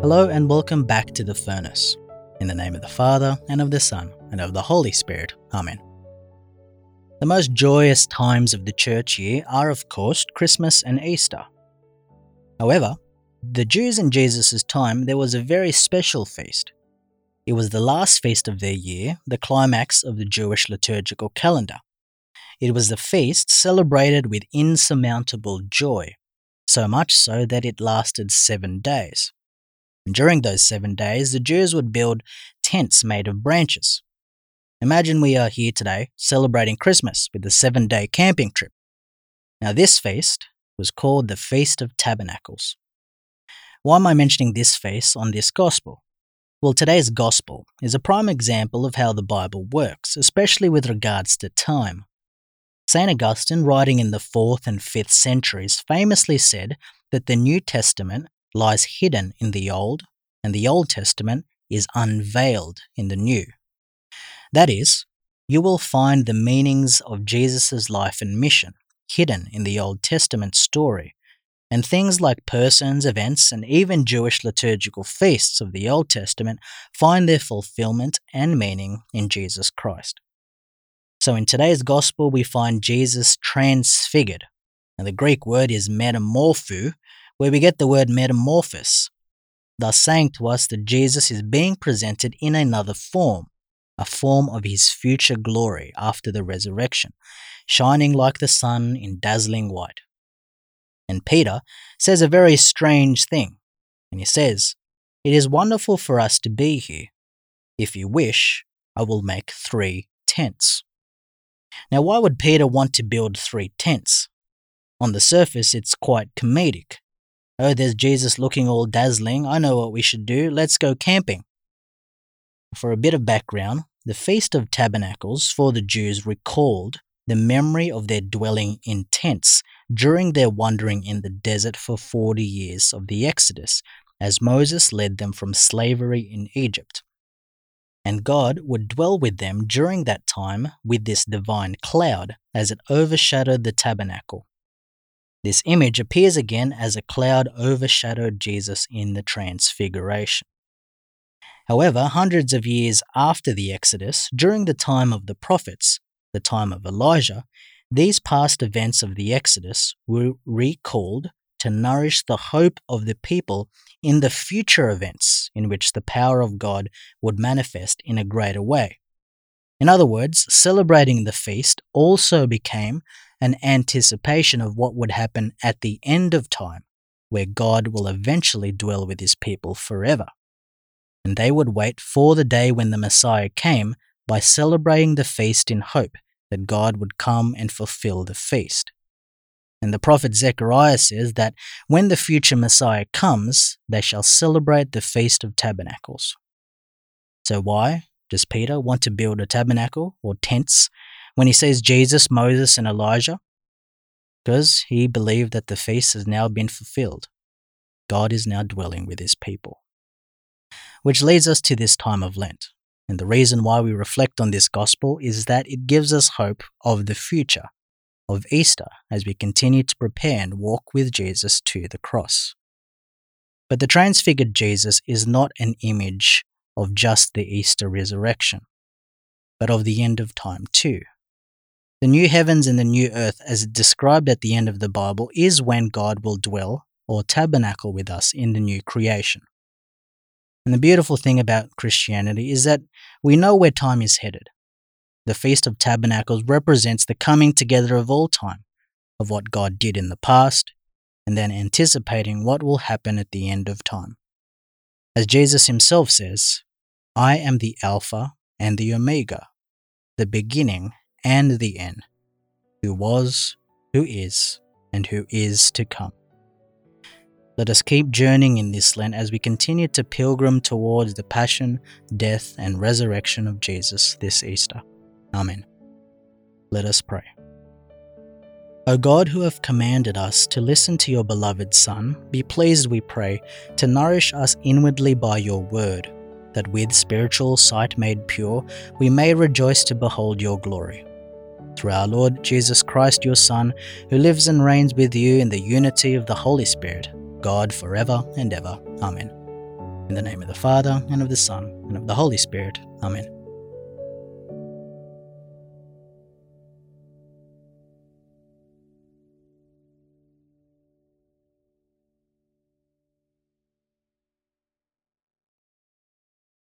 Hello and welcome back to The Furnace. In the name of the Father, and of the Son, and of the Holy Spirit. Amen. The most joyous times of the church year are, of course, Christmas and Easter. However, the Jews in Jesus' time, there was a very special feast. It was the last feast of their year, the climax of the Jewish liturgical calendar. It was the feast celebrated with insurmountable joy, so much so that it lasted 7 days. And during those 7 days, the Jews would build tents made of branches. Imagine we are here today celebrating Christmas with a 7-day camping trip. Now this feast was called the Feast of Tabernacles. Why am I mentioning this feast on this gospel? Well, today's gospel is a prime example of how the Bible works, especially with regards to time. St. Augustine, writing in the 4th and 5th centuries, famously said that the New Testament lies hidden in the Old, and the Old Testament is unveiled in the New. That is, you will find the meanings of Jesus' life and mission hidden in the Old Testament story, and things like persons, events, and even Jewish liturgical feasts of the Old Testament find their fulfillment and meaning in Jesus Christ. So in today's Gospel, we find Jesus transfigured, and the Greek word is metamorpho, where we get the word metamorphosis, thus saying to us that Jesus is being presented in another form, a form of his future glory after the resurrection, shining like the sun in dazzling white. And Peter says a very strange thing, and he says, "It is wonderful for us to be here. If you wish, I will make 3 tents." Now, why would Peter want to build 3 tents? On the surface, it's quite comedic. Oh, there's Jesus looking all dazzling. I know what we should do. Let's go camping. For a bit of background, the Feast of Tabernacles for the Jews recalled the memory of their dwelling in tents during their wandering in the desert for 40 years of the Exodus, as Moses led them from slavery in Egypt. And God would dwell with them during that time with this divine cloud as it overshadowed the tabernacle. This image appears again as a cloud overshadowed Jesus in the Transfiguration. However, hundreds of years after the Exodus, during the time of the prophets, the time of Elijah, these past events of the Exodus were recalled to nourish the hope of the people in the future events in which the power of God would manifest in a greater way. In other words, celebrating the feast also became an anticipation of what would happen at the end of time, where God will eventually dwell with his people forever. And they would wait for the day when the Messiah came by celebrating the feast in hope that God would come and fulfill the feast. And the prophet Zechariah says that when the future Messiah comes, they shall celebrate the Feast of Tabernacles. So why does Peter want to build a tabernacle or tents when he sees Jesus, Moses, and Elijah? Because he believed that the feast has now been fulfilled. God is now dwelling with his people. Which leads us to this time of Lent. And the reason why we reflect on this gospel is that it gives us hope of the future, of Easter, as we continue to prepare and walk with Jesus to the cross. But the transfigured Jesus is not an image of just the Easter resurrection, but of the end of time too. The new heavens and the new earth, as described at the end of the Bible, is when God will dwell or tabernacle with us in the new creation. And the beautiful thing about Christianity is that we know where time is headed. The Feast of Tabernacles represents the coming together of all time, of what God did in the past, and then anticipating what will happen at the end of time. As Jesus himself says, "I am the Alpha and the Omega, the beginning and the end, who was, who is, and who is to come." Let us keep journeying in this Lent as we continue to pilgrim towards the passion, death, and resurrection of Jesus this Easter. Amen. Let us pray. O God, who have commanded us to listen to your beloved Son, be pleased, we pray, to nourish us inwardly by your word, that with spiritual sight made pure, we may rejoice to behold your glory. Through our Lord Jesus Christ, your Son, who lives and reigns with you in the unity of the Holy Spirit, God forever and ever. Amen. In the name of the Father, and of the Son, and of the Holy Spirit. Amen.